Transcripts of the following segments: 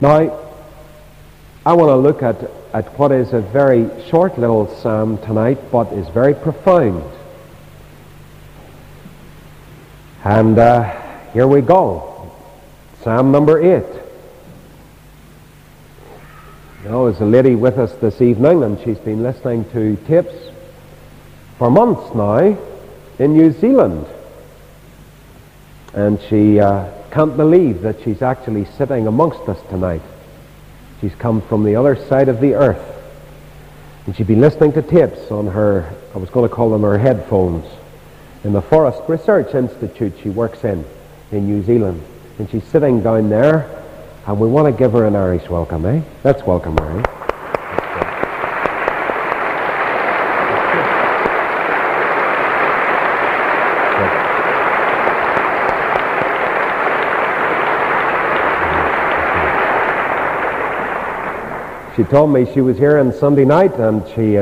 Now, I want to look at what is a very short little psalm tonight, but is very profound. And here we go. Psalm number 8. There's a lady with us this evening, and she's been listening to tapes for months now in New Zealand. And she can't believe that she's actually sitting amongst us tonight. She's come from the other side of the earth. And she'd been listening to tapes on her, I was going to call them her headphones, in the Forest Research Institute she works in New Zealand. And she's sitting down there, and we want to give her an Irish welcome, eh? Let's welcome her, eh? She told me she was here on Sunday night, and she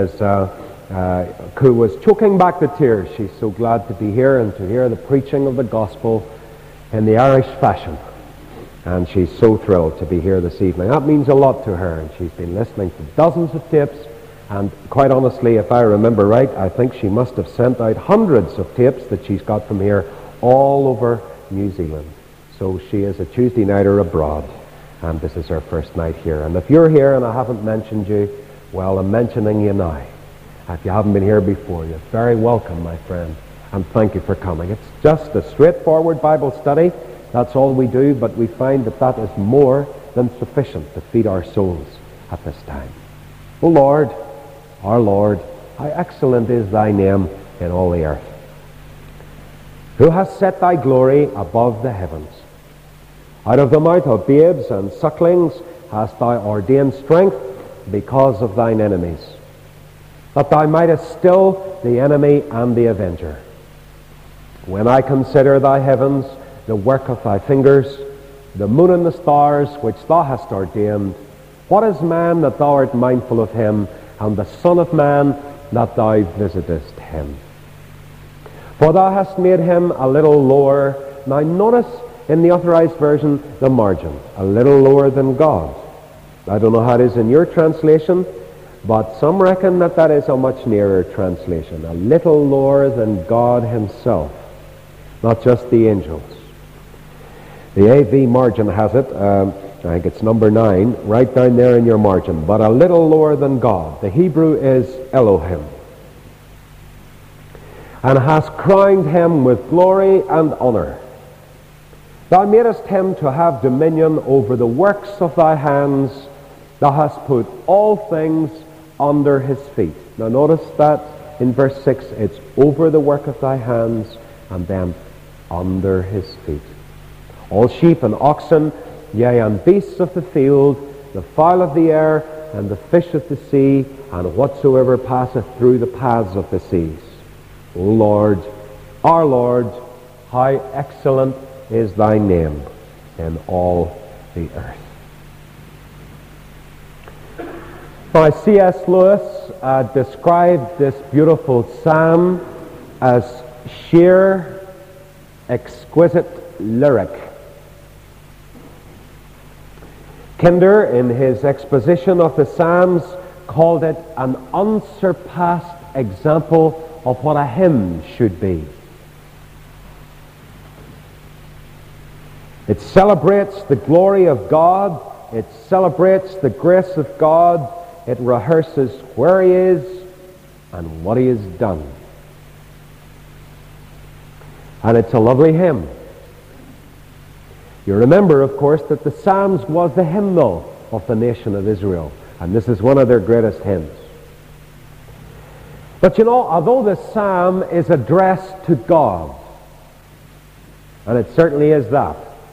was choking back the tears. She's so glad to be here and to hear the preaching of the gospel in the Irish fashion. And she's so thrilled to be here this evening. That means a lot to her, and she's been listening to dozens of tapes, and quite honestly, if I remember right, I think she must have sent out hundreds of tapes that she's got from here all over New Zealand. So she is a Tuesday nighter abroad. And this is her first night here. And if you're here and I haven't mentioned you, well, I'm mentioning you now. If you haven't been here before, you're very welcome, my friend. And thank you for coming. It's just a straightforward Bible study. That's all we do, but we find that is more than sufficient to feed our souls at this time. O Lord, our Lord, how excellent is thy name in all the earth. Who has set thy glory above the heavens? Out of the mouth of babes and sucklings hast thou ordained strength because of thine enemies, that thou mightest still the enemy and the avenger. When I consider thy heavens, the work of thy fingers, the moon and the stars which thou hast ordained, what is man that thou art mindful of him, and the son of man that thou visitest him? For thou hast made him a little lower. Now notice, in the Authorized Version, the margin, a little lower than God. I don't know how it is in your translation, but some reckon that is a much nearer translation. A little lower than God himself, not just the angels. The AV margin has it, I think it's number 9, right down there in your margin. But a little lower than God. The Hebrew is Elohim. And hast crowned him with glory and honor. Thou madest him to have dominion over the works of thy hands. Thou hast put all things under his feet. Now notice that in verse 6, it's over the work of thy hands, and then under his feet. All sheep and oxen, yea, and beasts of the field, the fowl of the air, and the fish of the sea, and whatsoever passeth through the paths of the seas. O Lord, our Lord, how excellent is thy name in all the earth. Now, C.S. Lewis described this beautiful psalm as sheer, exquisite lyric. Kinder, in his exposition of the Psalms, called it an unsurpassed example of what a hymn should be. It celebrates the glory of God. It celebrates the grace of God. It rehearses where he is and what he has done. And it's a lovely hymn. You remember, of course, that the Psalms was the hymnal of the nation of Israel. And this is one of their greatest hymns. But although the psalm is addressed to God, and it certainly is that,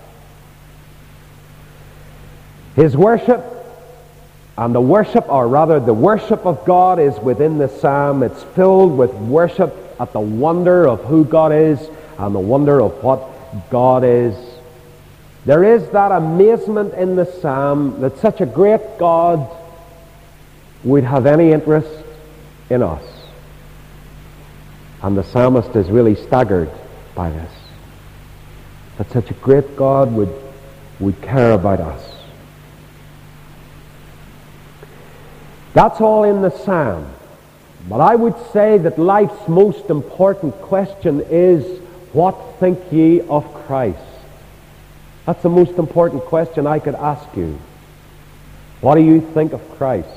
his worship, and the worship of God is within the psalm. It's filled with worship at the wonder of who God is and the wonder of what God is. There is that amazement in the psalm that such a great God would have any interest in us. And the psalmist is really staggered by this. That such a great God would care about us. That's all in the psalm. But I would say that life's most important question is, what think ye of Christ? That's the most important question I could ask you. What do you think of Christ?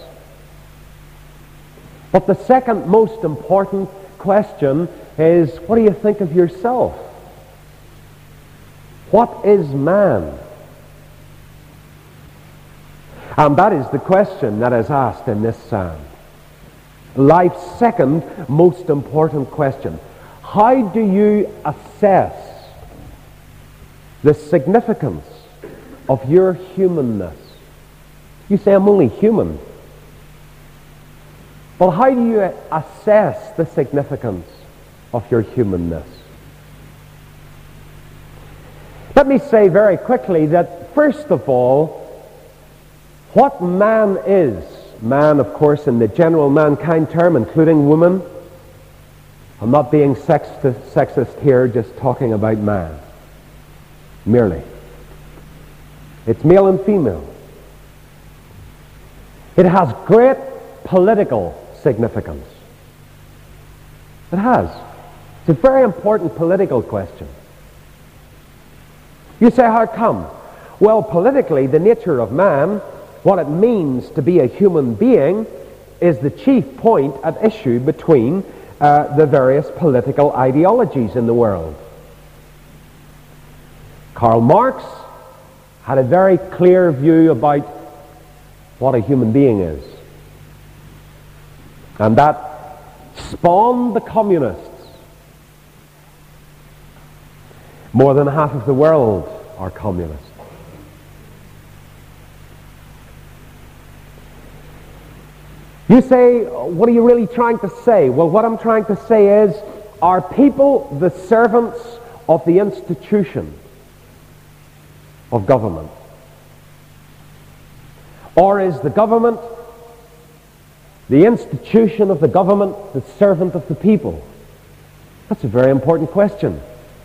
But the second most important question is, what do you think of yourself? What is man? And that is the question that is asked in this psalm. Life's second most important question. How do you assess the significance of your humanness? You say, I'm only human. Well, how do you assess the significance of your humanness? Let me say very quickly that, first of all, what man is, man, of course, in the general mankind term, including woman. I'm not being sexist here, just talking about man, merely. It's male and female. It has great political significance. It has. It's a very important political question. You say, how come? Well, politically, the nature of man, what it means to be a human being, is the chief point at issue between the various political ideologies in the world. Karl Marx had a very clear view about what a human being is. And that spawned the communists. More than half of the world are communists. You say, what are you really trying to say? Well, what I'm trying to say is, are people the servants of the institution of government? Or is the government, the institution of the government, the servant of the people? That's a very important question.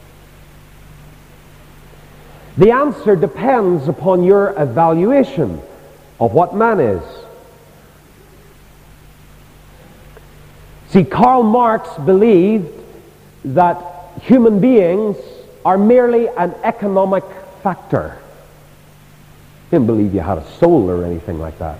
The answer depends upon your evaluation of what man is. See, Karl Marx believed that human beings are merely an economic factor. He didn't believe you had a soul or anything like that.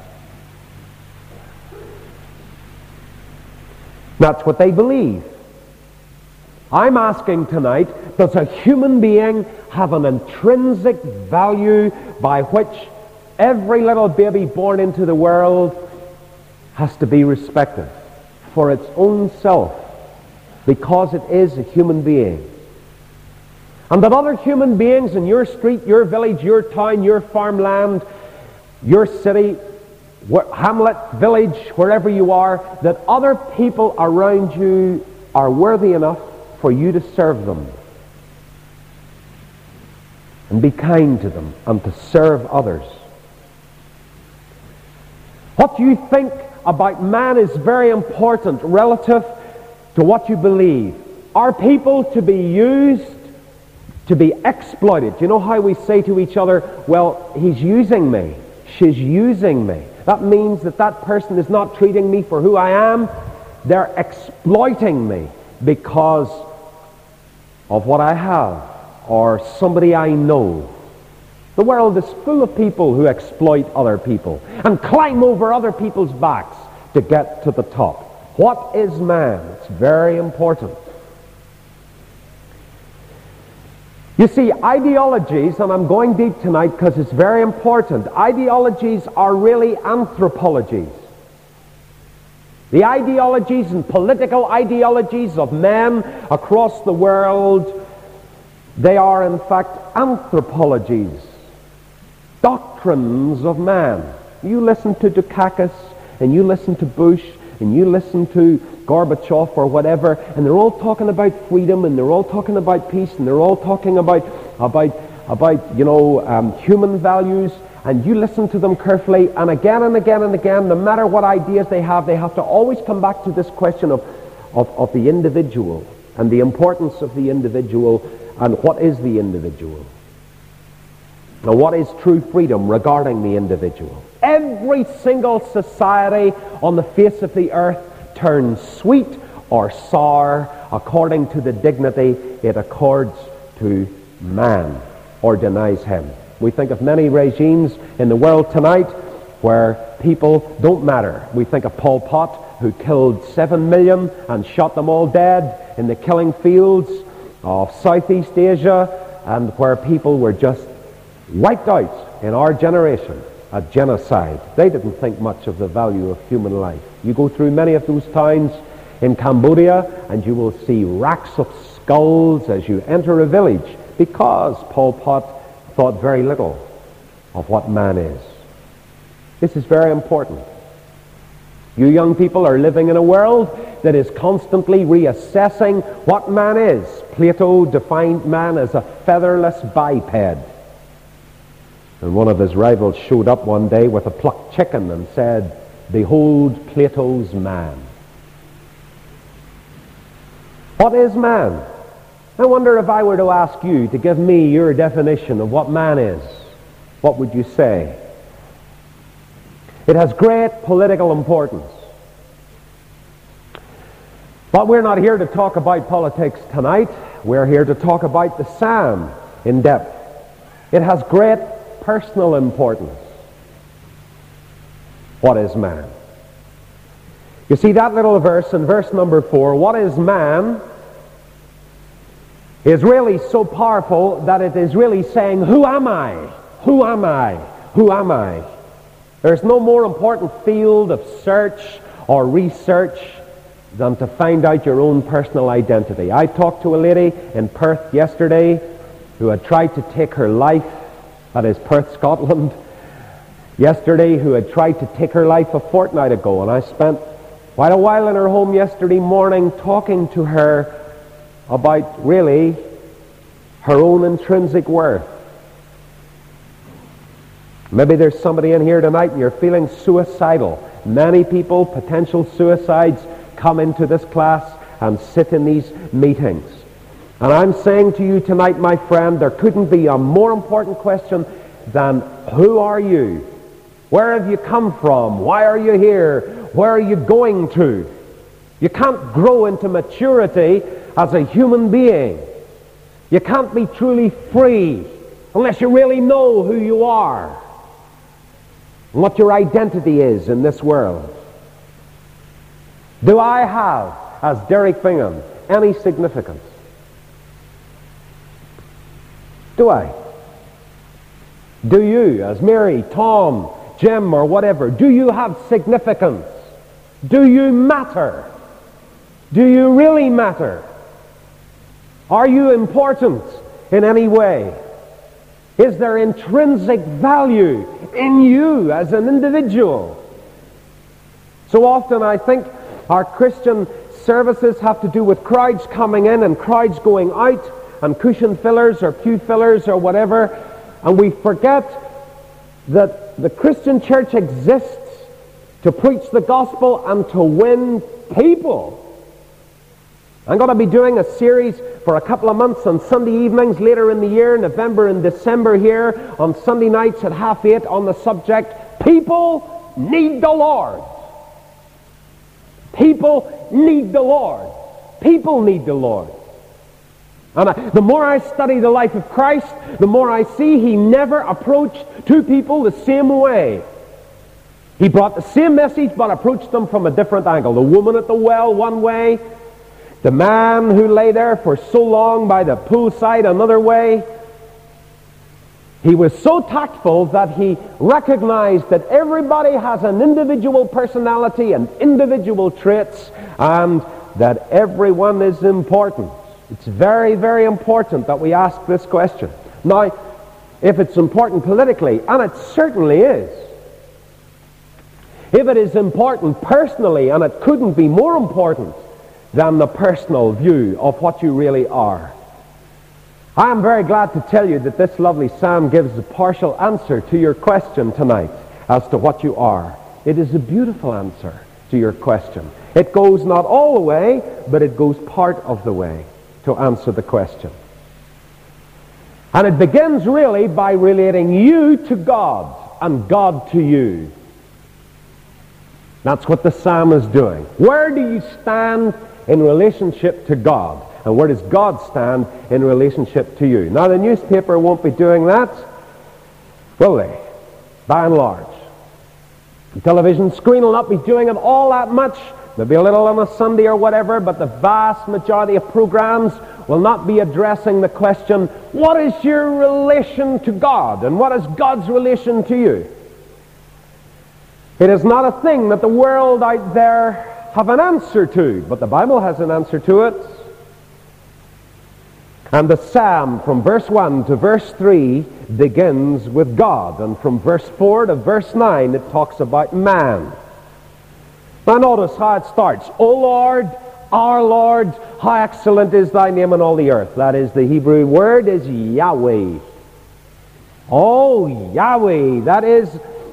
That's what they believe. I'm asking tonight, does a human being have an intrinsic value by which every little baby born into the world has to be respected for its own self, because it is a human being? And that other human beings in your street, your village, your town, your farmland, your city, hamlet, village, wherever you are, that other people around you are worthy enough for you to serve them and be kind to them and to serve others. What you think about man is very important relative to what you believe. Are people to be used, to be exploited? You know how we say to each other, well, he's using me, she's using me. That means that that person is not treating me for who I am. They're exploiting me because of what I have or somebody I know. The world is full of people who exploit other people and climb over other people's backs to get to the top. What is man? It's very important. You see, ideologies, and I'm going deep tonight because it's very important, ideologies are really anthropologies. The ideologies and political ideologies of men across the world, they are in fact anthropologies, doctrines of man. You listen to Dukakis, and you listen to Bush, and you listen to Gorbachev or whatever, and they're all talking about freedom, and they're all talking about peace, and they're all talking about human values, and you listen to them carefully, and again and again and again, no matter what ideas they have to always come back to this question of the individual and the importance of the individual and what is the individual. Now, what is true freedom regarding the individual? Every every single society on the face of the earth turns sweet or sour according to the dignity it accords to man or denies him. We think of many regimes in the world tonight where people don't matter. We think of Pol Pot, who killed 7 million and shot them all dead in the killing fields of Southeast Asia, and where people were just wiped out in our generation, a genocide. They didn't think much of the value of human life. You go through many of those towns in Cambodia and you will see racks of skulls as you enter a village, because Pol Pot thought very little of what man is. This is very important. You young people are living in a world that is constantly reassessing what man is. Plato defined man as a featherless biped. And one of his rivals showed up one day with a plucked chicken and said, "Behold Plato's man." What is man? I wonder if I were to ask you to give me your definition of what man is. What would you say? It has great political importance. But we're not here to talk about politics tonight. We're here to talk about the psalm in depth. It has great personal importance. What is man? You see that little verse in verse number 4, what is man, is really so powerful that it is really saying, who am I? Who am I? Who am I? There's no more important field of search or research than to find out your own personal identity. I talked to a lady in Perth yesterday who had tried to take her life, that is Perth, Scotland, yesterday, who had tried to take her life a fortnight ago, and I spent quite a while in her home yesterday morning talking to her about really her own intrinsic worth. Maybe there's somebody in here tonight and you're feeling suicidal. Many people, potential suicides, come into this class and sit in these meetings. And I'm saying to you tonight, my friend, there couldn't be a more important question than, who are you? Where have you come from? Why are you here? Where are you going to? You can't grow into maturity as a human being. You can't be truly free unless you really know who you are and what your identity is in this world. Do I have, as Derek Bingham, any significance? Do I? Do you, as Mary, Tom, Jim, or whatever, do you have significance? Do you matter? Do you really matter? Are you important in any way? Is there intrinsic value in you as an individual? So often I think our Christian services have to do with crowds coming in and crowds going out, and cushion fillers or pew fillers or whatever, and we forget that the Christian church exists to preach the gospel and to win people. I'm going to be doing a series for a couple of months on Sunday evenings later in the year, November and December here, on Sunday nights at 8:30 on the subject, People Need the Lord. People need the Lord. People need the Lord. And the more I study the life of Christ, the more I see he never approached two people the same way. He brought the same message but approached them from a different angle. The woman at the well one way, the man who lay there for so long by the poolside another way. He was so tactful that he recognized that everybody has an individual personality and individual traits, and that everyone is important. It's very, very important that we ask this question. Now, if it's important politically, and it certainly is, if it is important personally, and it couldn't be more important than the personal view of what you really are, I am very glad to tell you that this lovely psalm gives a partial answer to your question tonight as to what you are. It is a beautiful answer to your question. It goes not all the way, but it goes part of the way to answer the question. And it begins really by relating you to God and God to you. That's what the psalm is doing. Where do you stand in relationship to God? And where does God stand in relationship to you? Now, the newspaper won't be doing that, will they? By and large. The television screen will not be doing it all that much. Maybe a little on a Sunday or whatever, but the vast majority of programs will not be addressing the question, what is your relation to God? And what is God's relation to you? It is not a thing that the world out there have an answer to, but the Bible has an answer to it. And the psalm from verse 1 to verse 3 begins with God. And from verse 4 to verse 9 it talks about man. Now notice how it starts. O Lord, our Lord, how excellent is thy name in all the earth. That is, the Hebrew word is Yahweh. Oh, Yahweh. That is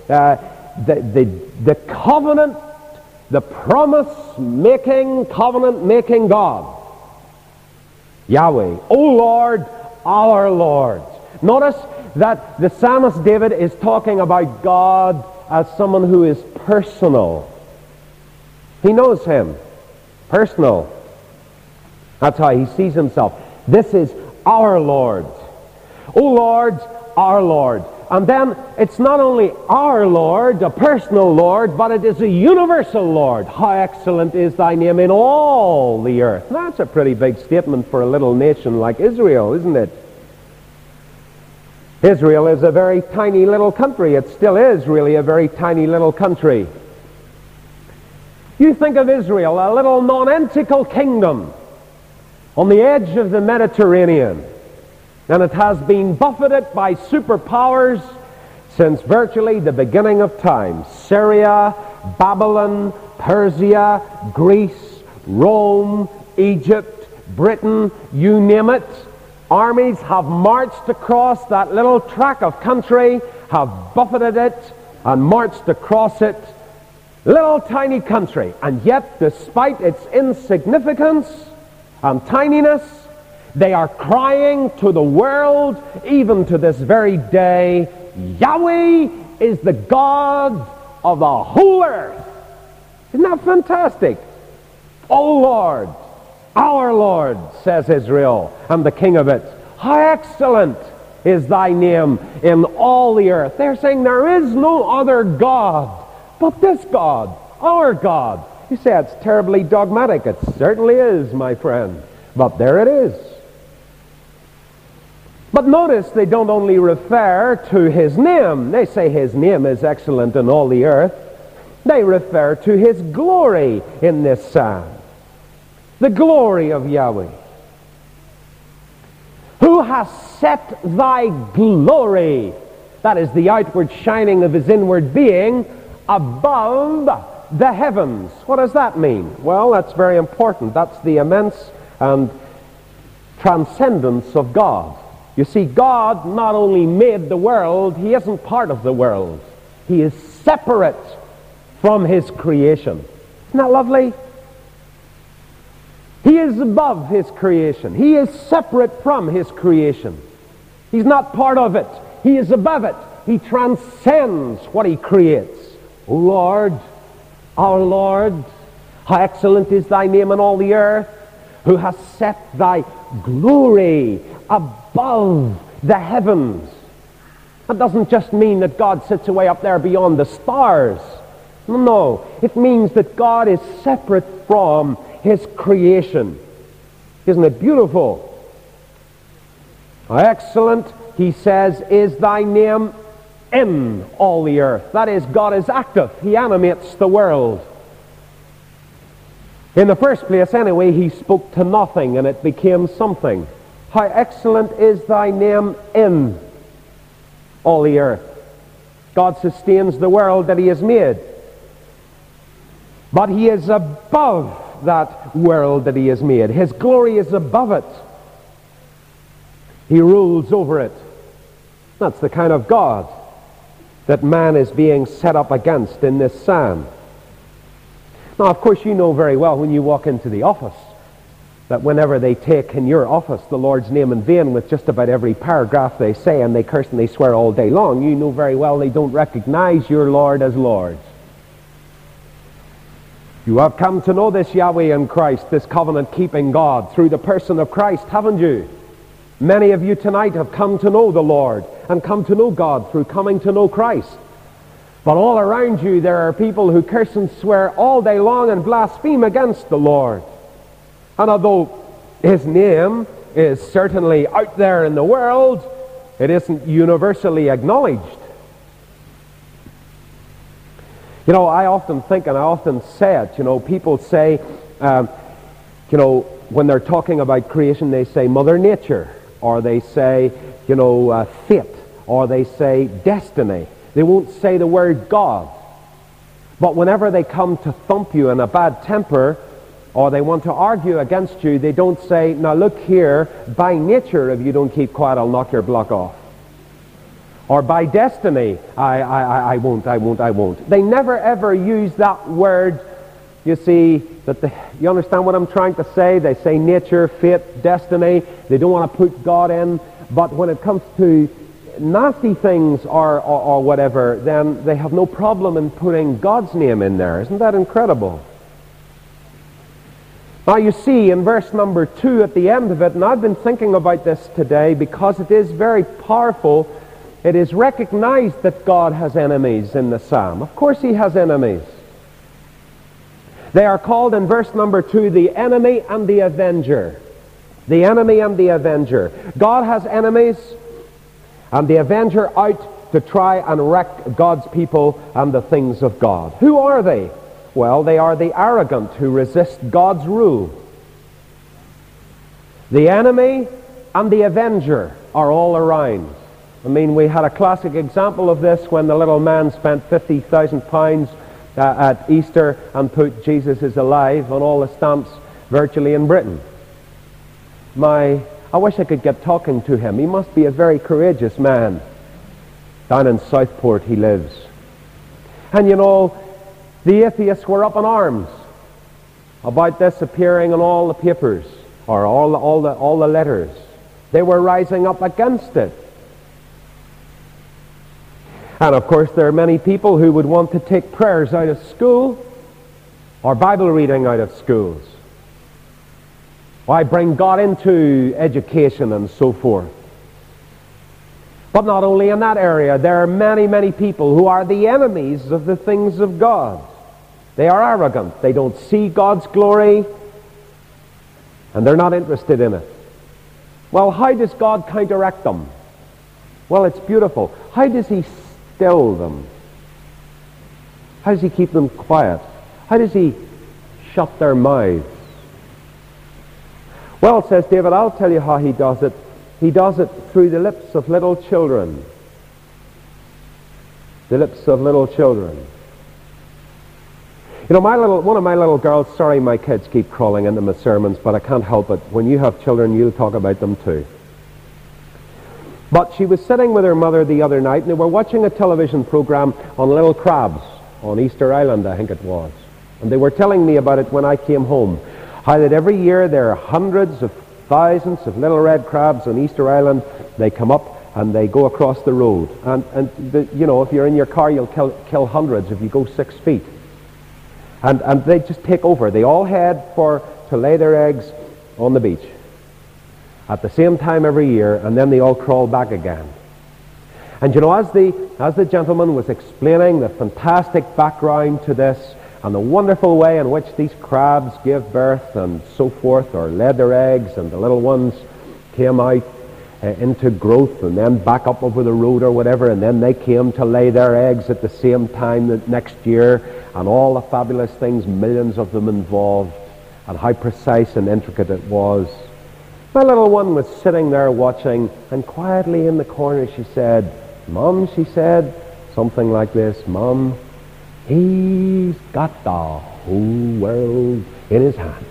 the covenant, the promise-making, covenant-making God. Yahweh. O Lord, our Lord. Notice that the psalmist David is talking about God as someone who is personal. He knows him. Personal. That's how he sees himself. This is our Lord. O Lord, our Lord. And then it's not only our Lord, a personal Lord, but it is a universal Lord. How excellent is thy name in all the earth. Now, that's a pretty big statement for a little nation like Israel, isn't it? Israel is a very tiny little country. It still is really a very tiny little country. You think of Israel, a little nonentical kingdom on the edge of the Mediterranean. And it has been buffeted by superpowers since virtually the beginning of time. Syria, Babylon, Persia, Greece, Rome, Egypt, Britain, you name it. Armies have marched across that little tract of country, have buffeted it and marched across it. Little tiny country. And yet, despite its insignificance and tininess, they are crying to the world, even to this very day, Yahweh is the God of the whole earth. Isn't that fantastic? O Lord, our Lord, says Israel, and the King of it, how excellent is thy name in all the earth. They're saying there is no other God but this God, our God. You say it's terribly dogmatic. It certainly is, my friend. But there it is. But notice they don't only refer to his name. They say his name is excellent in all the earth. They refer to his glory in this psalm. The glory of Yahweh. Who has set thy glory, that is the outward shining of his inward being, above the heavens. What does that mean? Well, that's very important. That's the immense transcendence of God. You see, God not only made the world, he isn't part of the world. He is separate from his creation. Isn't that lovely? He is above his creation. He is separate from his creation. He's not part of it. He is above it. He transcends what he creates. O Lord, our Lord, how excellent is thy name in all the earth, who has set thy glory above the heavens. That doesn't just mean that God sits away up there beyond the stars. No, it means that God is separate from his creation. Isn't it beautiful? How excellent, he says, is thy name in all the earth. That is, God is active. He animates the world. In the first place, anyway, he spoke to nothing and it became something. How excellent is thy name in all the earth. God sustains the world that he has made. But he is above that world that he has made. His glory is above it. He rules over it. That's the kind of God that man is being set up against in this psalm. Now, of course, you know very well when you walk into the office that whenever they take in your office the Lord's name in vain with just about every paragraph they say, and they curse and they swear all day long, you know very well they don't recognize your Lord as Lord. You have come to know this Yahweh in Christ, this covenant-keeping God, through the person of Christ, haven't you? Many of you tonight have come to know the Lord and come to know God through coming to know Christ. But all around you there are people who curse and swear all day long and blaspheme against the Lord. And although His name is certainly out there in the world, it isn't universally acknowledged. You know, I often think, and I often say it, people say, when they're talking about creation, they say Mother Nature, or they say, fate, or they say destiny. They won't say the word God. But whenever they come to thump you in a bad temper, or they want to argue against you, they don't say, now look here, by nature, if you don't keep quiet, I'll knock your block off. Or by destiny, I won't. They never ever use that word, you see, you understand what I'm trying to say? They say nature, fate, destiny. They don't want to put God in. But when it comes to nasty things or whatever, then they have no problem in putting God's name in there. Isn't that incredible? Now you see in verse number 2 at the end of it, and I've been thinking about this today because it is very powerful. It is recognized that God has enemies in the psalm. Of course He has enemies. They are called in verse number 2 the enemy and the avenger. The enemy and the avenger. God has enemies, and the avenger out to try and wreck God's people and the things of God. Who are they? Well, they are the arrogant who resist God's rule. The enemy and the avenger are all around. I mean, we had a classic example of this when the little man spent £50,000 at Easter and put Jesus is alive on all the stamps virtually in Britain. I wish I could get talking to him. He must be a very courageous man. Down in Southport he lives. And the atheists were up in arms about this appearing in all the papers, or all the letters. They were rising up against it. And of course there are many people who would want to take prayers out of school or Bible reading out of schools. Why bring God into education and so forth? But not only in that area, there are many, many people who are the enemies of the things of God. They are arrogant. They don't see God's glory, and they're not interested in it. Well, how does God counteract them? Well, it's beautiful. How does He still them? How does He keep them quiet? How does He shut their mouths? Well, says David, I'll tell you how He does it. He does it through the lips of little children. The lips of little children. One of my little girls, sorry my kids keep crawling into my sermons, but I can't help it. When you have children, you'll talk about them too. But she was sitting with her mother the other night, and they were watching a television program on little crabs on Easter Island, I think it was. And they were telling me about it when I came home. How that every year there are hundreds of thousands of little red crabs on Easter Island. They come up and they go across the road. And if you're in your car, you'll kill hundreds if you go 6 feet. And they just take over. They all head to lay their eggs on the beach at the same time every year, and then they all crawl back again. And as the gentleman was explaining the fantastic background to this, and the wonderful way in which these crabs give birth and so forth, or laid their eggs, and the little ones came out into growth and then back up over the road or whatever, and then they came to lay their eggs at the same time the next year, and all the fabulous things, millions of them involved, and how precise and intricate it was. My little one was sitting there watching, and quietly in the corner she said, "Mom," she said, something like this, "Mom, He's got the whole world in His hands."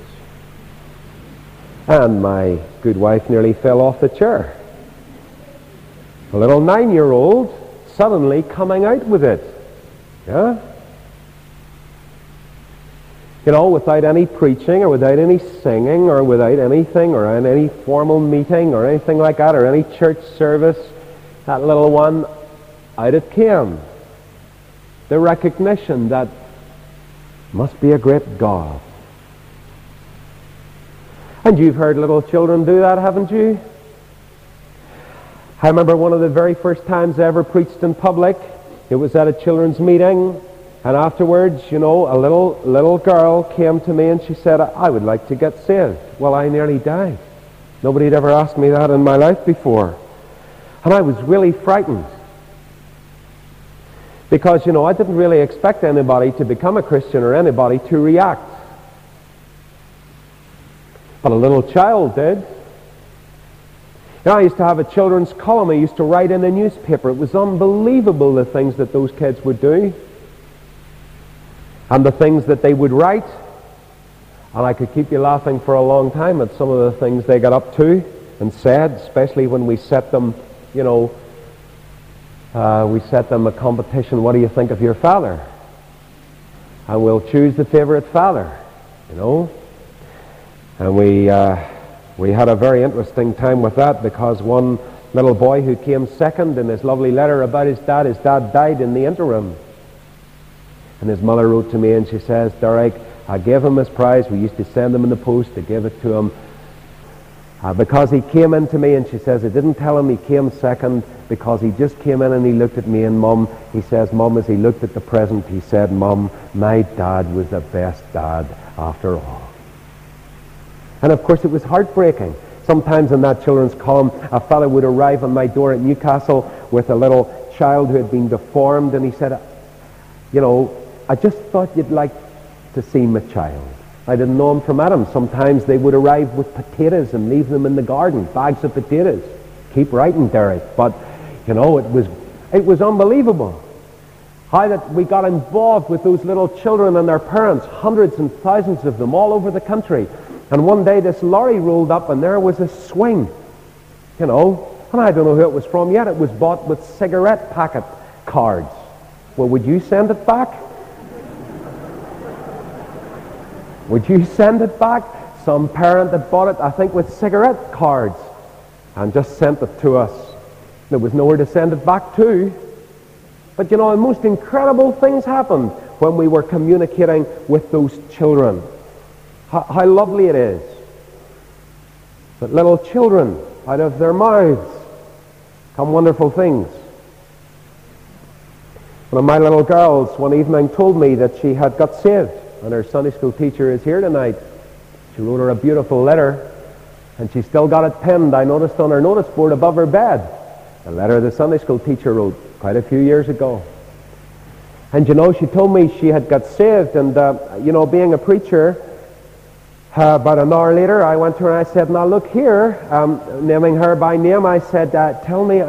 And my good wife nearly fell off the chair. A little 9-year-old suddenly coming out with it. Yeah? Without any preaching or without any singing or without anything or in any formal meeting or anything like that or any church service, that little one, out it came. The recognition that Must be a great God. And you've heard little children do that, haven't you? I remember one of the very first times I ever preached in public. It was at a children's meeting, and afterwards, a little girl came to me and she said, I would like to get saved. Well, I nearly died. Nobody had ever asked me that in my life before. And I was really frightened. Because, I didn't really expect anybody to become a Christian or anybody to react. But a little child did. I used to have a children's column I used to write in a newspaper. It was unbelievable the things that those kids would do. And the things that they would write. And I could keep you laughing for a long time at some of the things they got up to and said, especially when we set them, we set them a competition. What do you think of your father? And we'll choose the favorite father, And we had a very interesting time with that, because one little boy who came second in his lovely letter about his dad died in the interim. And his mother wrote to me and she says, Derek, I gave him his prize. We used to send him in the post. I gave it to him because he came in to me, and she says, I didn't tell him he came second because he just came in and he looked at me, and he says, Mum, as he looked at the present, he said, Mum, my dad was the best dad after all. And of course it was heartbreaking. Sometimes in that children's column, a fellow would arrive on my door at Newcastle with a little child who had been deformed, and he said, I just thought you'd like to see my child. I didn't know him from Adam. Sometimes they would arrive with potatoes and leave them in the garden, bags of potatoes. Keep writing, Derek. But, it was unbelievable how that we got involved with those little children and their parents, hundreds and thousands of them all over the country. And one day this lorry rolled up and there was a swing, and I don't know who it was from yet. It was bought with cigarette packet cards. Well, would you send it back? Would you send it back? Some parent that bought it, I think, with cigarette cards and just sent it to us. There was nowhere to send it back to. But the most incredible things happened when we were communicating with those children. How lovely it is that little children, out of their mouths come wonderful things. One of my little girls one evening told me that she had got saved, and her Sunday school teacher is here tonight. She wrote her a beautiful letter, and she still got it pinned, I noticed, on her notice board above her bed. A letter the Sunday school teacher wrote quite a few years ago. And she told me she had got saved, and being a preacher, about an hour later I went to her and I said, now look here, naming her by name, I said, tell me,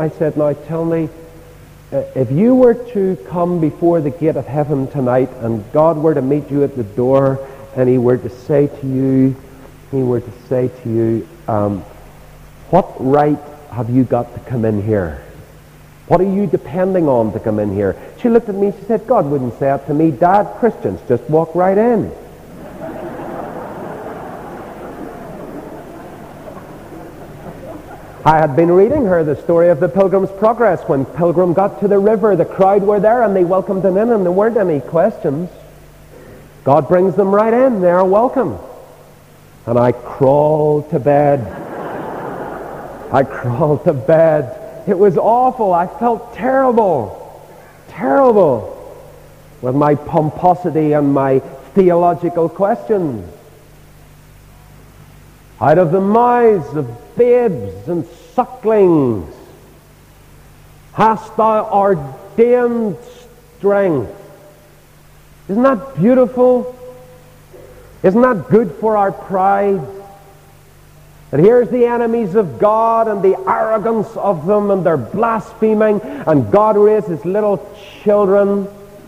if you were to come before the gate of heaven tonight and God were to meet you at the door and he were to say to you, what right have you got to come in here? What are you depending on to come in here? She looked at me and she said, God wouldn't say that to me, Dad. Christians just walk right in. I had been reading her the story of the Pilgrim's Progress. When Pilgrim got to the river, the crowd were there and they welcomed him in and there weren't any questions. God brings them right in. They are welcome. And I crawled to bed. It was awful. I felt terrible with my pomposity and my theological questions. Out of the mouths of babes and sucklings hast thou ordained strength. Isn't that beautiful? Isn't that good for our pride? And here's the enemies of God and the arrogance of them and their blaspheming, and God raises little children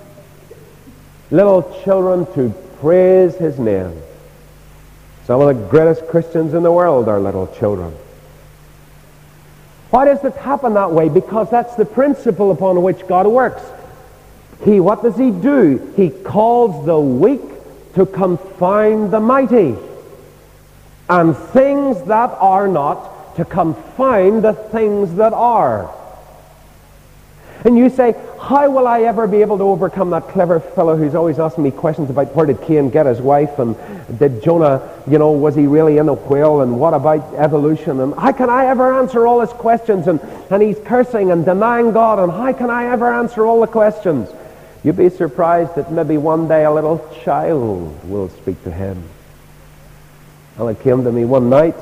to praise his name. Some of the greatest Christians in the world are little children. Why does it happen that way? Because that's the principle upon which God works. What does he do? He calls the weak to confound the mighty, and things that are not to confound the things that are. And you say, how will I ever be able to overcome that clever fellow who's always asking me questions about where did Cain get his wife, and did Jonah, was he really in a whale, and what about evolution, and how can I ever answer all his questions, and he's cursing and denying God, and how can I ever answer all the questions? You'd be surprised that maybe one day a little child will speak to him. Well, it came to me one night,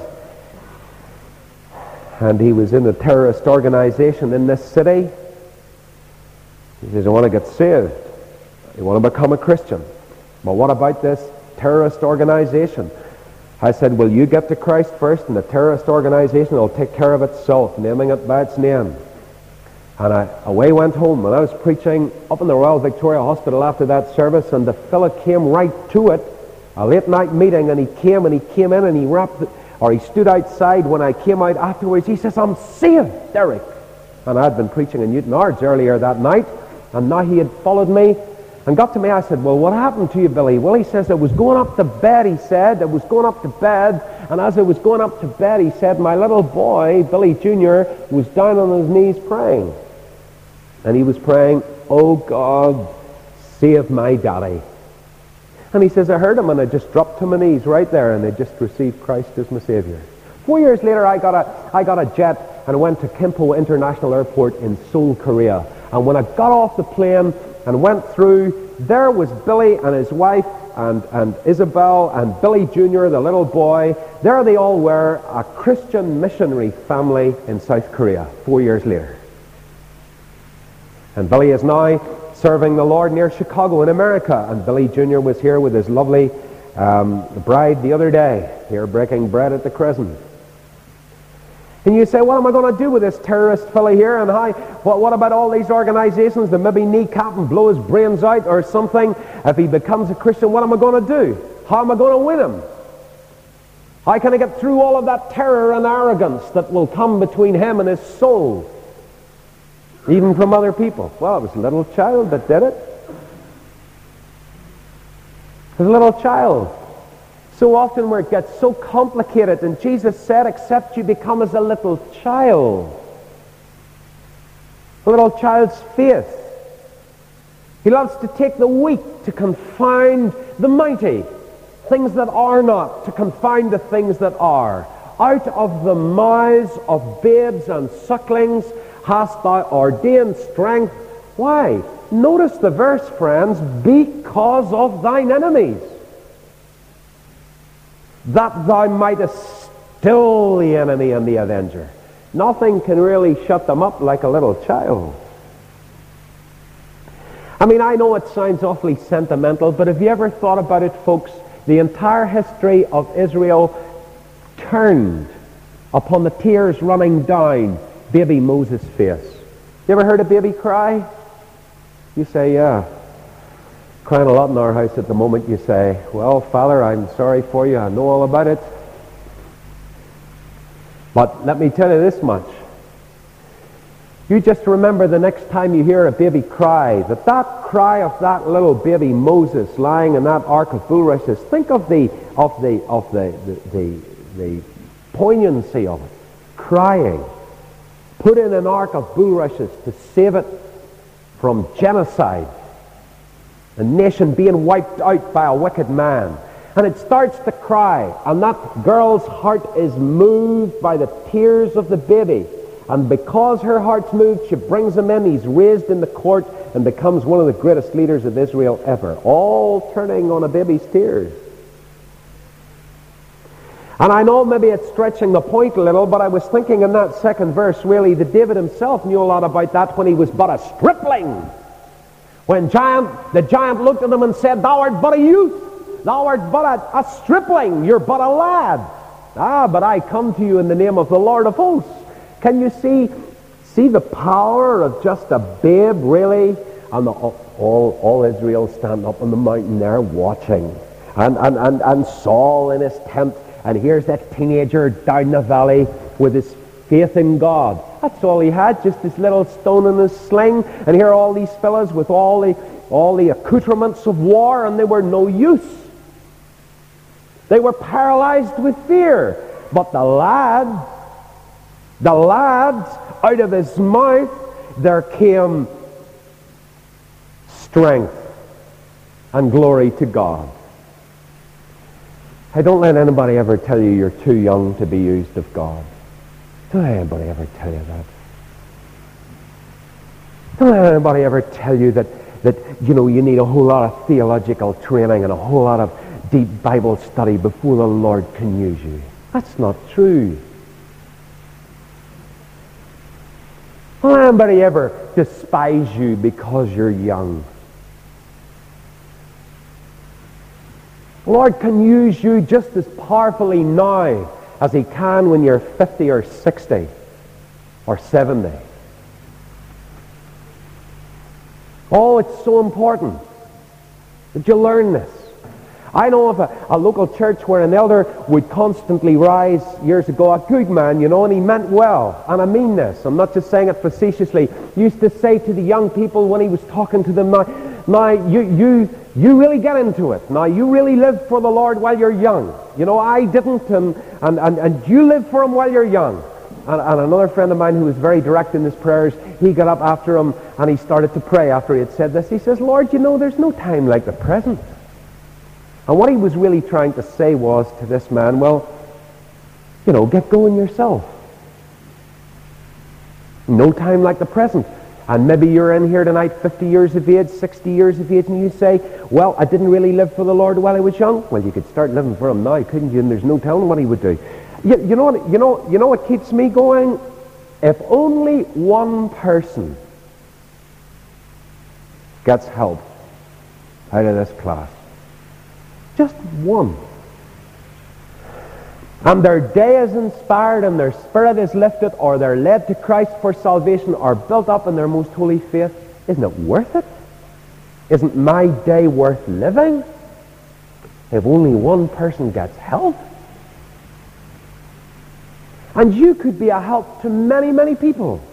and he was in a terrorist organization in this city. He says, I want to get saved. I want to become a Christian. But what about this terrorist organization? I said, will you get to Christ first, and the terrorist organization will take care of itself, naming it by its name. And I away went home, and I was preaching up in the Royal Victoria Hospital after that service, and the fella came right to it, a late night meeting, and he came in, and he stood outside when I came out afterwards. He says, I'm saved, Derek. And I'd been preaching in Newton Ards earlier that night, and now he had followed me and got to me. I said, well, what happened to you, Billy? Well, he says, I was going up to bed, he said. I was going up to bed, and as I was going up to bed, he said, my little boy, Billy Jr., was down on his knees praying. And he was praying, oh God, save my daddy. And he says, I heard him, and I just dropped to my knees right there, and I just received Christ as my Savior. 4 years later, I got a jet, and I went to Kimpo International Airport in Seoul, Korea. And when I got off the plane and went through, there was Billy and his wife and Isabel and Billy Jr., the little boy. There they all were, a Christian missionary family in South Korea 4 years later. And Billy is now serving the Lord near Chicago in America. And Billy Jr. was here with his lovely bride the other day, here breaking bread at the Crescent. And you say, what am I going to do with this terrorist fella here? And what about all these organizations that maybe kneecap and blow his brains out or something? If he becomes a Christian, what am I going to do? How am I going to win him? How can I get through all of that terror and arrogance that will come between him and his soul? Even from other people. Well, it was a little child that did it. It was a little child. So often where it gets so complicated, and Jesus said, except you become as a little child. A little child's faith. He loves to take the weak to confound the mighty. Things that are not to confound the things that are. Out of the mouths of babes and sucklings hast thou ordained strength. Why? Notice the verse, friends. Because of thine enemies, that thou mightest still the enemy and the avenger. Nothing can really shut them up like a little child. I mean, I know it sounds awfully sentimental, but have you ever thought about it, folks? The entire history of Israel turned upon the tears running down baby Moses' face. You ever heard a baby cry? You say, yeah. Crying a lot in our house at the moment. You say, well, Father, I'm sorry for you. I know all about it. But let me tell you this much. You just remember the next time you hear a baby cry, that cry of that little baby Moses lying in that ark of bulrushes. Think of the poignancy of it. Crying. Put in an ark of bulrushes to save it from genocide. A nation being wiped out by a wicked man. And it starts to cry, and that girl's heart is moved by the tears of the baby. And because her heart's moved, she brings him in. He's raised in the court and becomes one of the greatest leaders of Israel ever. All turning on a baby's tears. And I know maybe it's stretching the point a little, but I was thinking in that second verse, really, that David himself knew a lot about that when he was but a stripling. When the giant looked at him and said, thou art but a youth. Thou art but a stripling. You're but a lad. But I come to you in the name of the Lord of hosts. Can you see the power of just a babe, really? And all Israel stand up on the mountain there watching. And Saul in his tent. And here's that teenager down the valley with his faith in God. That's all he had, just this little stone in his sling. And here are all these fellas with all the accoutrements of war, and they were no use. They were paralyzed with fear. But the lad, out of his mouth there came strength and glory to God. Hey, don't let anybody ever tell you you're too young to be used of God. Don't let anybody ever tell you that. Don't let anybody ever tell you that you need a whole lot of theological training and a whole lot of deep Bible study before the Lord can use you. That's not true. Don't let anybody ever despise you because you're young. The Lord can use you just as powerfully now as He can when you're 50 or 60 or 70. Oh, it's so important that you learn this. I know of a local church where an elder would constantly rise years ago, a good man, and he meant well. And I mean this. I'm not just saying it facetiously. He used to say to the young people when he was talking to them, now you really get into it. Now, you really live for the Lord while you're young. I didn't, and you live for Him while you're young. And another friend of mine who was very direct in his prayers, he got up after him and he started to pray after he had said this. He says, Lord, there's no time like the present. And what he was really trying to say was to this man, well, get going yourself. No time like the present. And maybe you're in here tonight 50 years of age, 60 years of age, and you say, well, I didn't really live for the Lord while I was young. Well, you could start living for Him now, couldn't you? And there's no telling what He would do. You know what keeps me going? If only one person gets help out of this class, just one, and their day is inspired and their spirit is lifted, or they're led to Christ for salvation, or built up in their most holy faith, isn't it worth it? Isn't my day worth living if only one person gets help? And you could be a help to many, many people.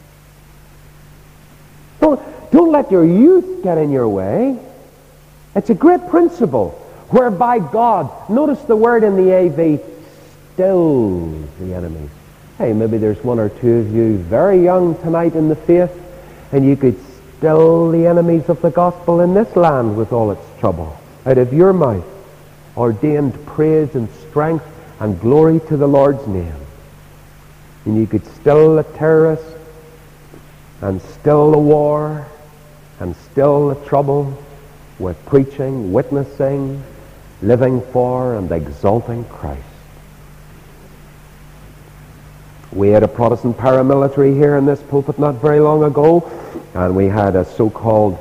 Don't let your youth get in your way. It's a great principle whereby God, notice the word in the AV, stills the enemies. Hey, maybe there's one or two of you very young tonight in the faith, and you could still the enemies of the gospel in this land with all its trouble. Out of your mouth, ordained praise and strength and glory to the Lord's name. And you could still the terrorists, and still the war, and still the trouble with preaching, witnessing, living for and exalting Christ. We had a Protestant paramilitary here in this pulpit not very long ago, and we had a so-called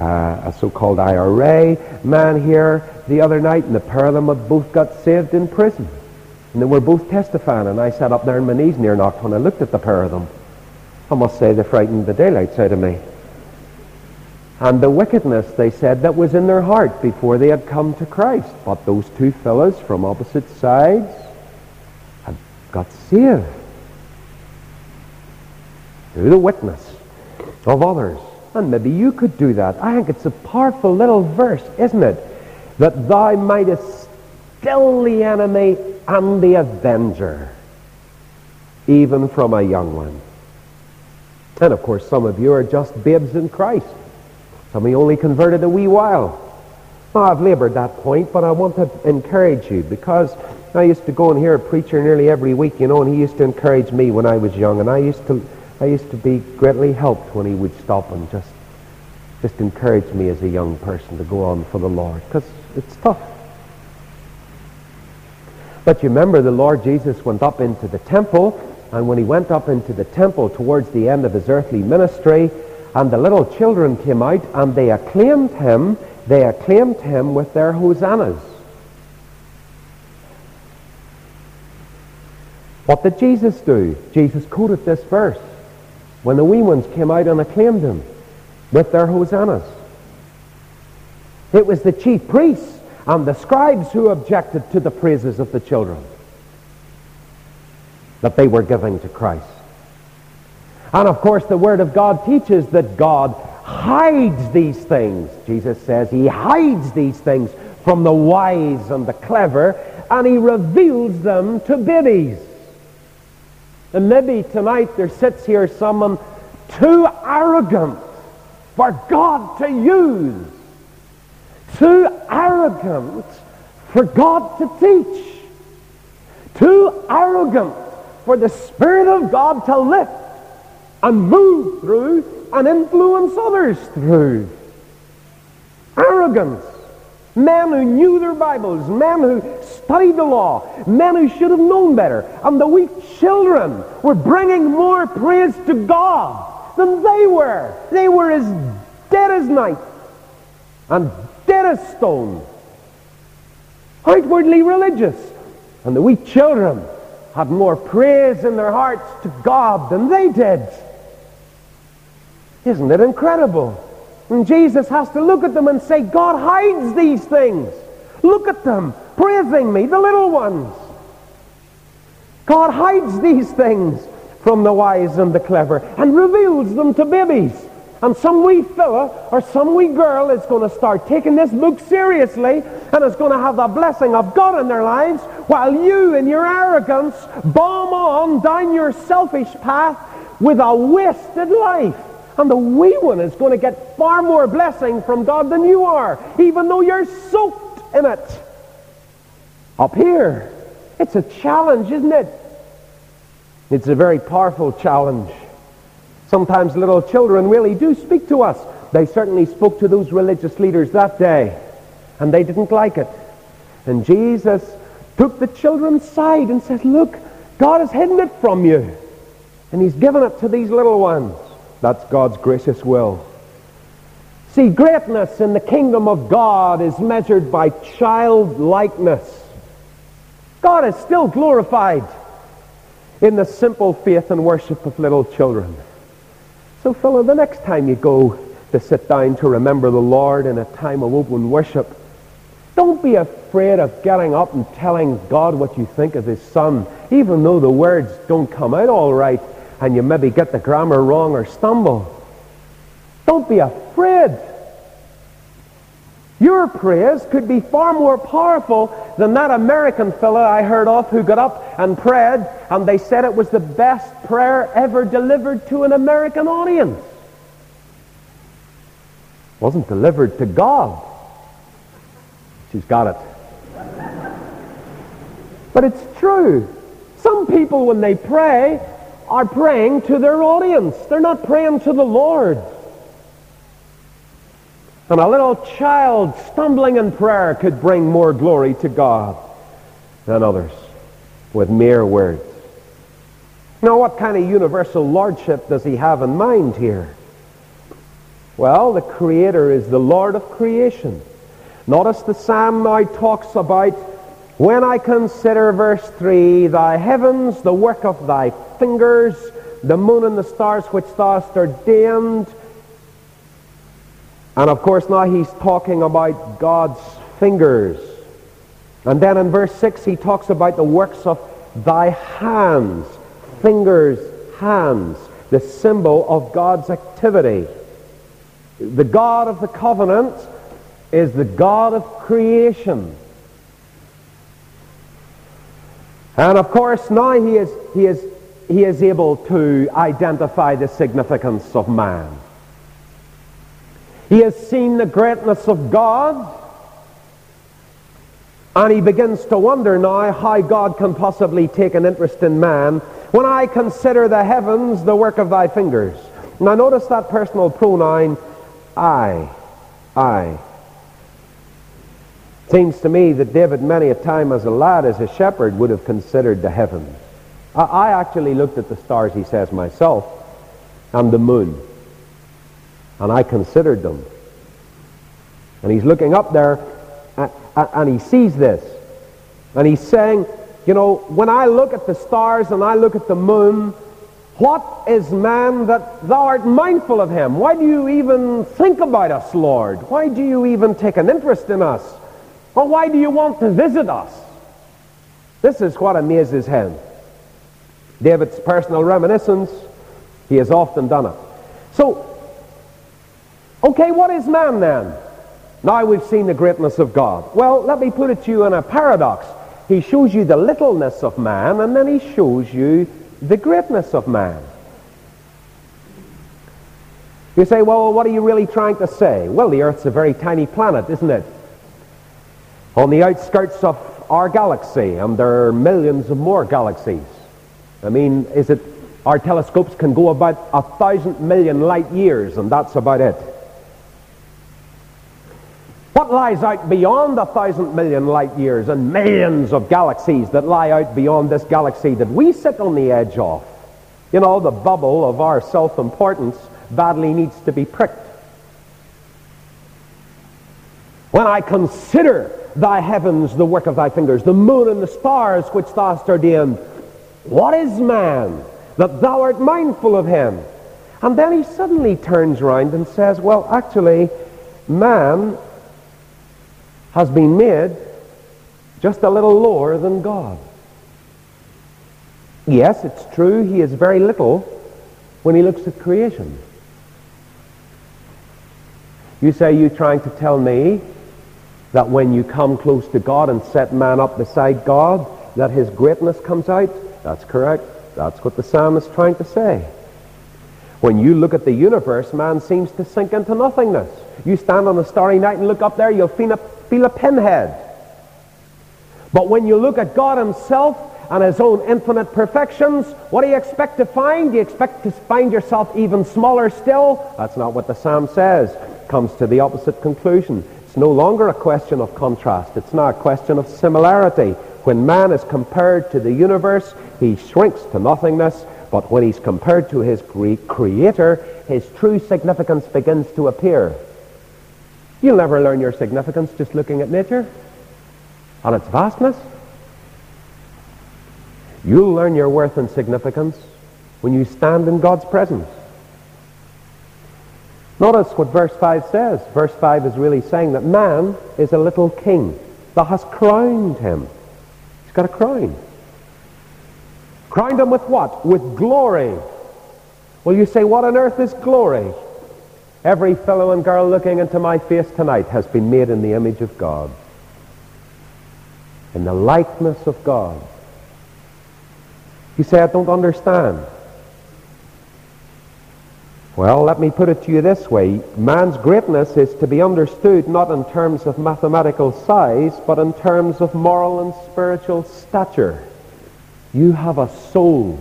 IRA man here the other night, and the pair of them had both got saved in prison. And they were both testifying, and I sat up there on my knees near knocked when I looked at the pair of them. I must say they frightened the daylights out of me. And the wickedness, they said, that was in their heart before they had come to Christ. But those two fellows from opposite sides had got saved through the witness of others. And maybe you could do that. I think it's a powerful little verse, isn't it? That thou mightest still the enemy and the avenger, even from a young one. And of course, some of you are just babes in Christ. Some of you only converted a wee while. Well, I've labored that point, but I want to encourage you, because I used to go and hear a preacher nearly every week, and he used to encourage me when I was young, and I used to be greatly helped when he would stop and just encourage me as a young person to go on for the Lord, because it's tough. But you remember the Lord Jesus went up into the temple, and when He went up into the temple towards the end of His earthly ministry, and the little children came out and they acclaimed Him with their hosannas. What did Jesus do? Jesus quoted this verse when the wee ones came out and acclaimed Him with their hosannas. It was the chief priests and the scribes who objected to the praises of the children that they were giving to Christ. And of course the Word of God teaches that God hides these things. Jesus says He hides these things from the wise and the clever, and He reveals them to babies. And maybe tonight there sits here someone too arrogant for God to use, too arrogant for God to teach, too arrogant for the Spirit of God to lift and move through and influence others through. Arrogance. Men who knew their Bibles, men who studied the law, men who should have known better. And the weak children were bringing more praise to God than they were. They were as dead as night and dead as stone. Outwardly religious. And the weak children had more praise in their hearts to God than they did. Isn't it incredible? And Jesus has to look at them and say, God hides these things. Look at them, praising me, the little ones. God hides these things from the wise and the clever and reveals them to babies. And some wee fella or some wee girl is going to start taking this book seriously and is going to have the blessing of God in their lives, while you in your arrogance bomb on down your selfish path with a wasted life. And the wee one is going to get far more blessing from God than you are, even though you're soaked in it. Up here, it's a challenge, isn't it? It's a very powerful challenge. Sometimes little children really do speak to us. They certainly spoke to those religious leaders that day, and they didn't like it. And Jesus took the children's side and said, look, God has hidden it from you, and He's given it to these little ones. That's God's gracious will. See, greatness in the kingdom of God is measured by childlikeness. God is still glorified in the simple faith and worship of little children. So, fellow, the next time you go to sit down to remember the Lord in a time of open worship, don't be afraid of getting up and telling God what you think of His Son, even though the words don't come out all right and you maybe get the grammar wrong or stumble. Don't be afraid. Your praise could be far more powerful than that American fella I heard of who got up and prayed, and they said it was the best prayer ever delivered to an American audience. It wasn't delivered to God. She's got it. But it's true. Some people, when they pray, are praying to their audience. They're not praying to the Lord. And a little child stumbling in prayer could bring more glory to God than others with mere words. Now, what kind of universal lordship does He have in mind here? Well, the Creator is the Lord of creation. Notice the psalm now talks about, when I consider verse 3, thy heavens, the work of thy fingers, the moon and the stars which thou hast ordained. And of course now he's talking about God's fingers. And then in verse 6 he talks about the works of thy hands. Fingers, hands, the symbol of God's activity. The God of the covenant is the God of creation. And of course now he is able to identify the significance of man. He has seen the greatness of God, and he begins to wonder now how God can possibly take an interest in man. When I consider the heavens, the work of thy fingers. Now notice that personal pronoun, I. Seems to me that David many a time as a lad, as a shepherd, would have considered the heavens. I actually looked at the stars, he says, myself, and the moon. And I considered them. And he's looking up there, and he sees this. And he's saying, you know, when I look at the stars and I look at the moon, what is man that thou art mindful of him? Why do you even think about us, Lord? Why do you even take an interest in us? Or why do you want to visit us? This is what amazes him. David's personal reminiscence, he has often done it. So, okay, what is man then? Now we've seen the greatness of God. Well, let me put it to you in a paradox. He shows you the littleness of man, and then he shows you the greatness of man. You say, well, what are you really trying to say? Well, the Earth's a very tiny planet, isn't it? On the outskirts of our galaxy, and there are millions of more galaxies. I mean, our telescopes can go about 1,000 million light years, and that's about it. What lies out beyond 1,000 million light years and millions of galaxies that lie out beyond this galaxy that we sit on the edge of? You know, the bubble of our self-importance badly needs to be pricked. When I consider thy heavens, the work of thy fingers, the moon and the stars which thou hast ordained, what is man that thou art mindful of him? And then he suddenly turns around and says, well, actually, man has been made just a little lower than God. Yes, it's true, he is very little when he looks at creation. You say, you trying to tell me that when you come close to God and set man up beside God, that his greatness comes out? That's correct. That's what the psalmist is trying to say. When you look at the universe, man seems to sink into nothingness. You stand on a starry night and look up there, you'll feel a pinhead. But when you look at God himself and his own infinite perfections, what do you expect to find? Do you expect to find yourself even smaller still? That's not what the psalm says. Comes to the opposite conclusion. It's no longer a question of contrast. It's now a question of similarity. When man is compared to the universe, he shrinks to nothingness. But when he's compared to his creator, his true significance begins to appear. You'll never learn your significance just looking at nature and its vastness. You'll learn your worth and significance when you stand in God's presence. Notice what verse 5 says. Verse 5 is really saying that man is a little king that has crowned him. He's got a crown. Crowned him with what? With glory. Well, you say, what on earth is glory? Every fellow and girl looking into my face tonight has been made in the image of God, in the likeness of God. You say, I don't understand. Well, let me put it to you this way. Man's greatness is to be understood not in terms of mathematical size, but in terms of moral and spiritual stature. You have a soul.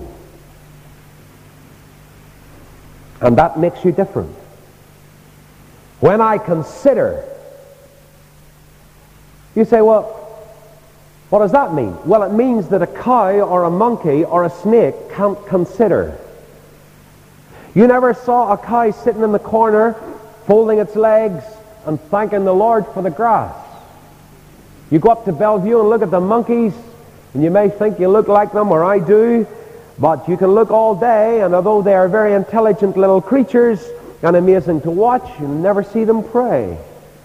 And that makes you different. When I consider, you say, well, what does that mean? Well, it means that a cow or a monkey or a snake can't consider. You never saw a cow sitting in the corner, folding its legs and thanking the Lord for the grass. You go up to Bellevue and look at the monkeys, and you may think you look like them, or I do, but you can look all day, and although they are very intelligent little creatures and amazing to watch, you never see them pray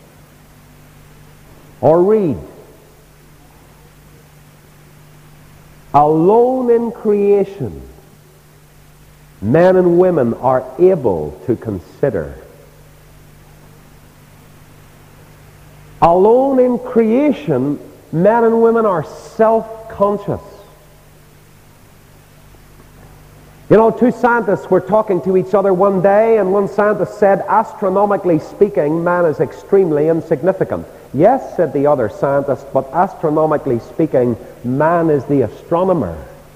or read. Alone in creation, men and women are able to consider. Alone in creation, men and women are self-conscious. You know, two scientists were talking to each other one day, and one scientist said, astronomically speaking, man is extremely insignificant. Yes, said the other scientist, but astronomically speaking, man is the astronomer.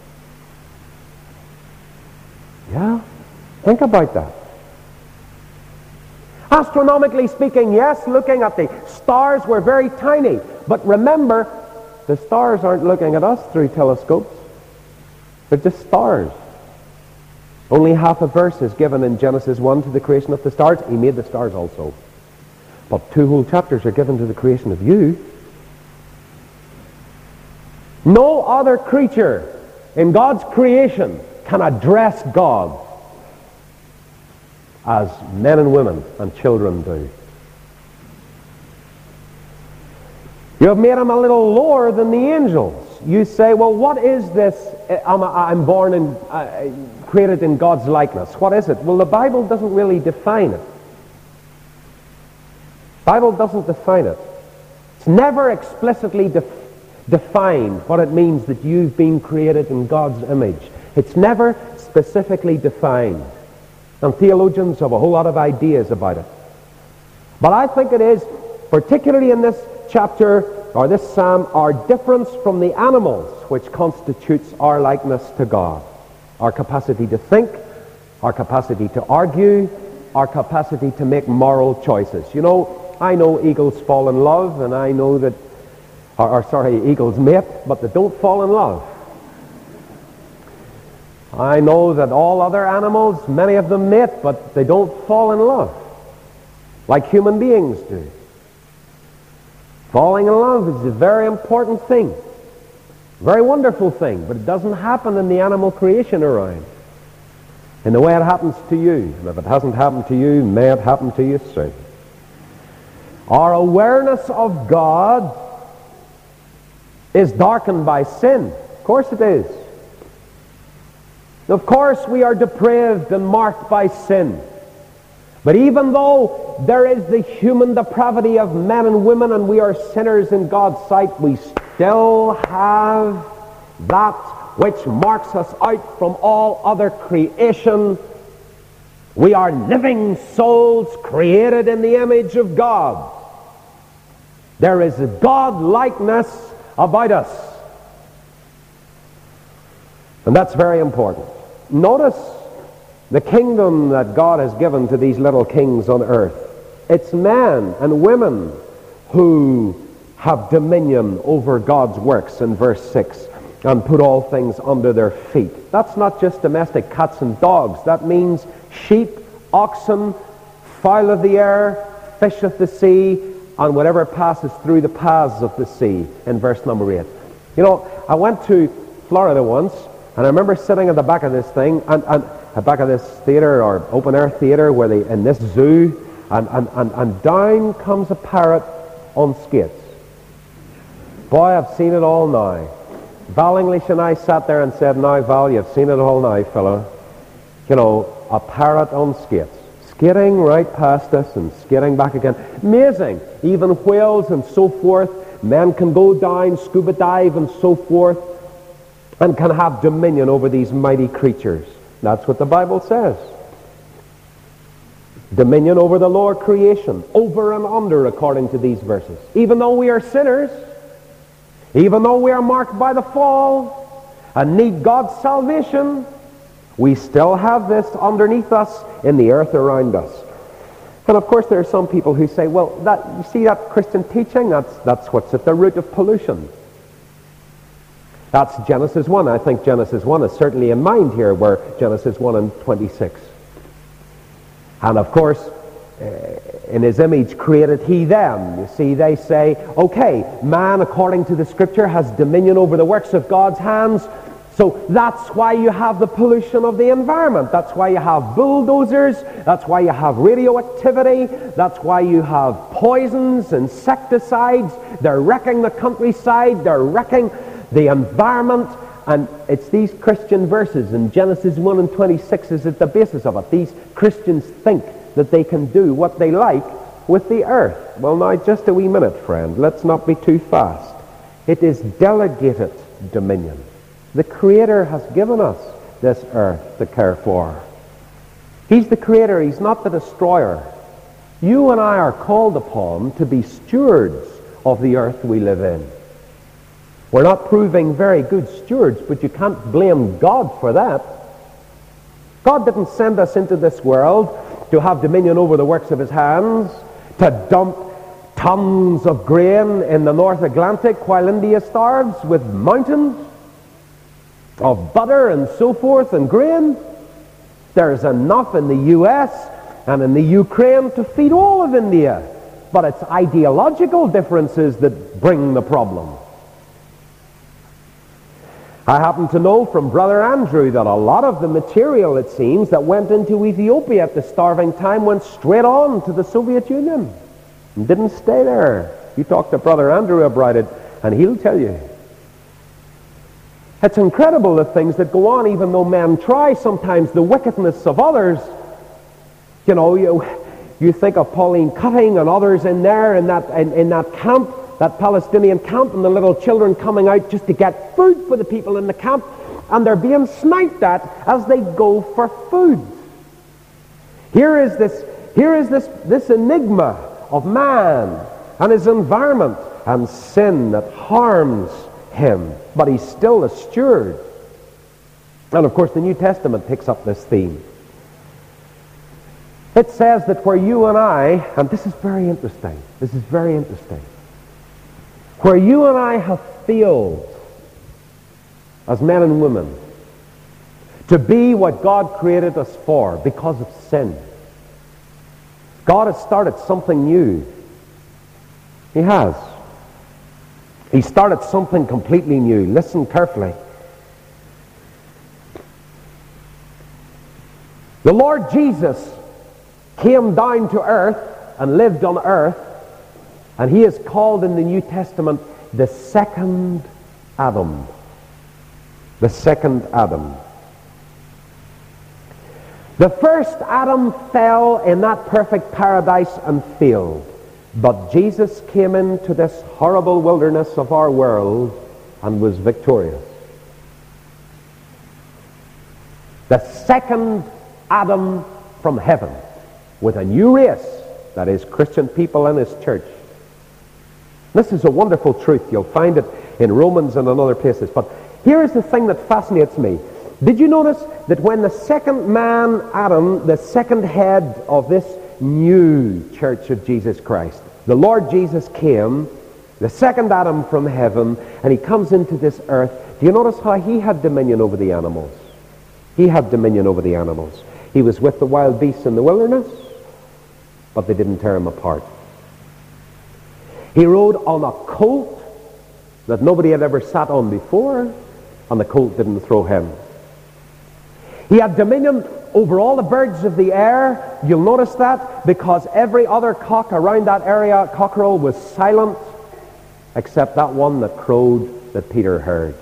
Yeah? Think about that. Astronomically speaking, yes, looking at the stars, we're very tiny. But remember, the stars aren't looking at us through telescopes. They're just stars. Only half a verse is given in Genesis 1 to the creation of the stars. He made the stars also. But 2 whole chapters are given to the creation of you. No other creature in God's creation can address God as men and women and children do. You have made him a little lower than the angels. You say, well, what is this? I'm born and created in God's likeness. What is it? Well, the Bible doesn't really define it. The Bible doesn't define it. It's never explicitly defined what it means that you've been created in God's image. It's never specifically defined. And theologians have a whole lot of ideas about it. But I think it is, particularly in this chapter, or this psalm, our difference from the animals which constitutes our likeness to God. Our capacity to think, our capacity to argue, our capacity to make moral choices. You know, I know eagles fall in love, and I know that, eagles mate, but they don't fall in love. I know that all other animals, many of them mate, but they don't fall in love like human beings do. Falling in love is a very important thing, very wonderful thing, but it doesn't happen in the animal creation around in the way it happens to you. And if it hasn't happened to you, may it happen to you soon. Our awareness of God is darkened by sin. Of course it is. Of course we are depraved and marked by sin. But even though there is the human depravity of men and women and we are sinners in God's sight, we still have that which marks us out from all other creation. We are living souls created in the image of God. There is a God-likeness about us. And that's very important. Notice the kingdom that God has given to these little kings on earth. It's men and women who have dominion over God's works in verse 6 and put all things under their feet. That's not just domestic cats and dogs. That means sheep, oxen, fowl of the air, fish of the sea, and whatever passes through the paths of the sea in verse number 8. You know, I went to Florida once, and I remember sitting at the back of this thing, and the back of this theater or open-air theater where they in this zoo, and down comes a parrot on skates. Boy, I've seen it all now. Val English and I sat there and said, "Now, Val, you've seen it all now, fella." You know, a parrot on skates, skating right past us and skating back again. Amazing. Even whales and so forth. Men can go down, scuba dive and so forth, and can have dominion over these mighty creatures. That's what the Bible says. Dominion over the lower creation, over and under, according to these verses. Even though we are sinners, even though we are marked by the fall and need God's salvation, we still have this underneath us in the earth around us. And of course there are some people who say, well, you see that Christian teaching, that's what's at the root of pollution. That's Genesis 1. I think Genesis 1 is certainly in mind here, where Genesis 1 and 26. And of course, in his image created he them. You see, they say, okay, man, according to the Scripture, has dominion over the works of God's hands. So that's why you have the pollution of the environment. That's why you have bulldozers. That's why you have radioactivity. That's why you have poisons, insecticides. They're wrecking the countryside. They're wrecking the environment. And it's these Christian verses in Genesis 1 and 26 is at the basis of it. These Christians think that they can do what they like with the earth. Well, now, just a wee minute, friend. Let's not be too fast. It is delegated dominion. The Creator has given us this earth to care for. He's the Creator. He's not the destroyer. You and I are called upon to be stewards of the earth we live in. We're not proving very good stewards, but you can't blame God for that. God didn't send us into this world to have dominion over the works of his hands, to dump tons of grain in the North Atlantic while India starves with mountains of butter and so forth and grain. There's enough in the U.S. and in the Ukraine to feed all of India. But it's ideological differences that bring the problem. I happen to know from Brother Andrew that a lot of the material, it seems, that went into Ethiopia at the starving time went straight on to the Soviet Union and didn't stay there. You talk to Brother Andrew about it and he'll tell you. It's incredible the things that go on, even though men try. Sometimes the wickedness of others. You know, you think of Pauline Cutting and others in there in that camp, that Palestinian camp, and the little children coming out just to get food for the people in the camp, and they're being sniped at as they go for food. Here is this enigma of man and his environment and sin that harms him, but he's still a steward. And of course the New Testament picks up this theme. It says that where you and I, and this is very interesting, where you and I have failed as men and women to be what God created us for because of sin, God has started something new. He has. He started something completely new. Listen carefully. The Lord Jesus came down to earth and lived on earth, and he is called in the New Testament the second Adam. The second Adam. The first Adam fell in that perfect paradise and failed. But Jesus came into this horrible wilderness of our world and was victorious. The second Adam from heaven, with a new race, that is Christian people in his church. This is a wonderful truth. You'll find it in Romans and in other places. But here's the thing that fascinates me. Did you notice that when the second man, Adam, the second head of this new church of Jesus Christ, the Lord Jesus came, the second Adam from heaven, and he comes into this earth. Do you notice how he had dominion over the animals? He had dominion over the animals. He was with the wild beasts in the wilderness, but they didn't tear him apart. He rode on a colt that nobody had ever sat on before, and the colt didn't throw him. He had dominion over all the birds of the air. You'll notice that because every other cock around that area, cockerel, was silent except that one that crowed that Peter heard.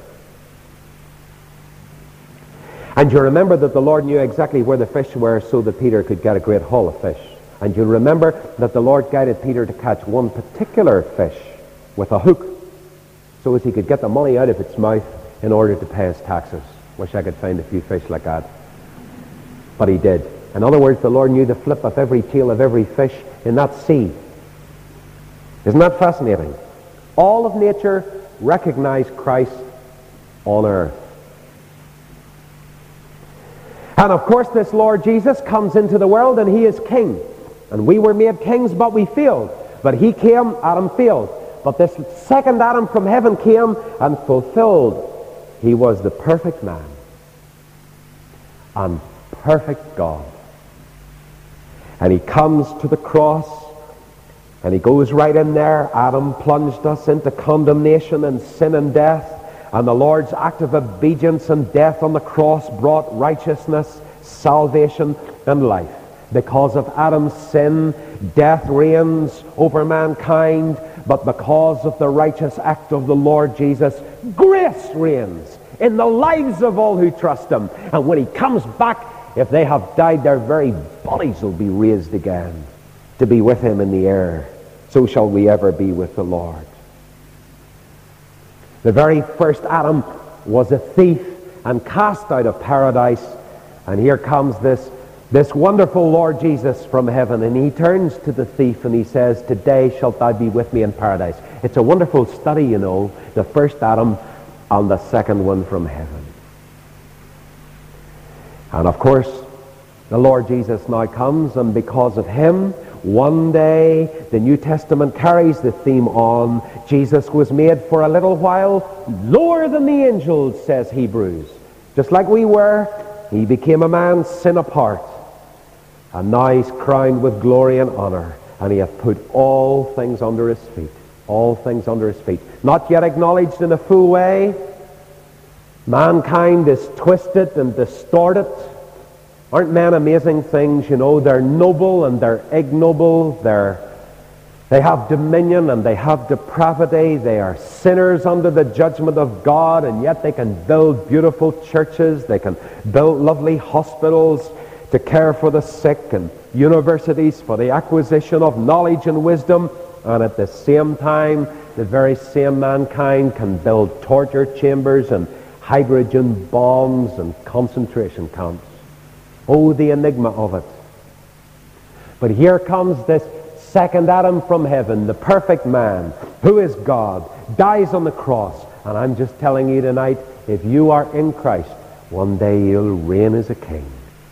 And you remember that the Lord knew exactly where the fish were so that Peter could get a great haul of fish. And you'll remember that the Lord guided Peter to catch one particular fish with a hook so as he could get the money out of its mouth in order to pay his taxes. Wish I could find a few fish like that. But he did. In other words, the Lord knew the flip of every tail of every fish in that sea. Isn't that fascinating? All of nature recognized Christ on earth. And of course this Lord Jesus comes into the world and he is king. And we were made kings, but we failed. But he came, Adam failed. But this second Adam from heaven came and fulfilled. He was the perfect man and perfect God. And he comes to the cross and he goes right in there. Adam plunged us into condemnation and sin and death. And the Lord's act of obedience and death on the cross brought righteousness, salvation, and life. Because of Adam's sin, death reigns over mankind. But because of the righteous act of the Lord Jesus, grace reigns in the lives of all who trust him. And when he comes back, if they have died, their very bodies will be raised again to be with him in the air. So shall we ever be with the Lord. The very first Adam was a thief and cast out of paradise. And here comes this wonderful Lord Jesus from heaven, and he turns to the thief and he says, "Today shalt thou be with me in paradise." It's a wonderful study, you know, the first Adam and the second one from heaven. And of course, the Lord Jesus now comes, and because of him, one day the New Testament carries the theme on. Jesus was made for a little while lower than the angels, says Hebrews. Just like we were, he became a man sin apart. And now he's crowned with glory and honor. And he hath put all things under his feet. All things under his feet. Not yet acknowledged in a full way. Mankind is twisted and distorted. Aren't men amazing things? You know, they're noble and they're ignoble. They have dominion and they have depravity. They are sinners under the judgment of God, and yet they can build beautiful churches. They can build lovely hospitals to care for the sick, and universities for the acquisition of knowledge and wisdom. And at the same time, the very same mankind can build torture chambers and hydrogen bombs and concentration camps. Oh, the enigma of it. But here comes this second Adam from heaven, the perfect man, who is God, dies on the cross. And I'm just telling you tonight, if you are in Christ, one day you'll reign as a king.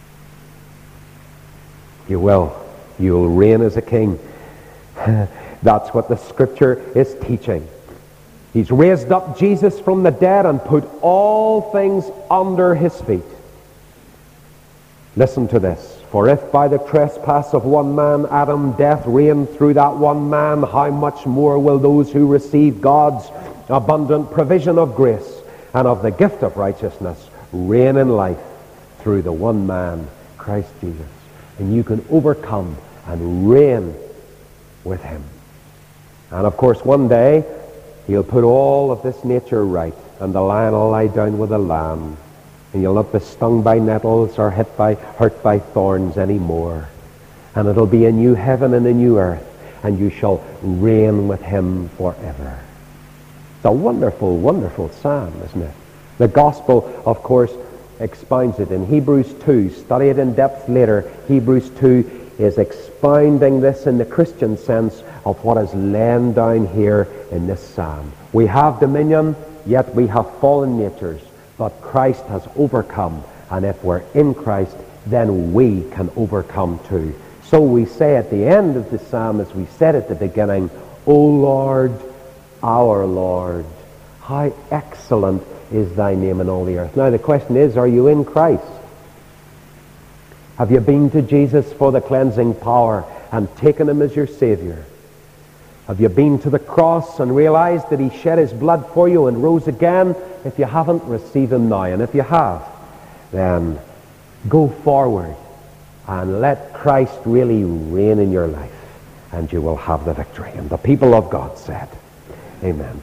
You will. You'll reign as a king. That's what the Scripture is teaching. He's raised up Jesus from the dead and put all things under his feet. Listen to this. For if by the trespass of one man, Adam, death reigned through that one man, how much more will those who receive God's abundant provision of grace and of the gift of righteousness reign in life through the one man, Christ Jesus. And you can overcome and reign with him. And of course, one day, he'll put all of this nature right, and the lion will lie down with the lamb, and you'll not be stung by nettles or hurt by thorns anymore. And it'll be a new heaven and a new earth, and you shall reign with him forever. It's a wonderful, wonderful psalm, isn't it? The gospel, of course, expounds it in Hebrews 2. Study it in depth later. Hebrews 2 is expounding this in the Christian sense of what is laying down here in this psalm. We have dominion, yet we have fallen natures, but Christ has overcome, and if we're in Christ, then we can overcome too. So we say at the end of the psalm, as we said at the beginning, O Lord, our Lord, how excellent is thy name in all the earth. Now the question is, are you in Christ? Have you been to Jesus for the cleansing power and taken him as your Savior? Have you been to the cross and realized that he shed his blood for you and rose again? If you haven't, receive him now. And if you have, then go forward and let Christ really reign in your life, and you will have the victory. And the people of God said, Amen.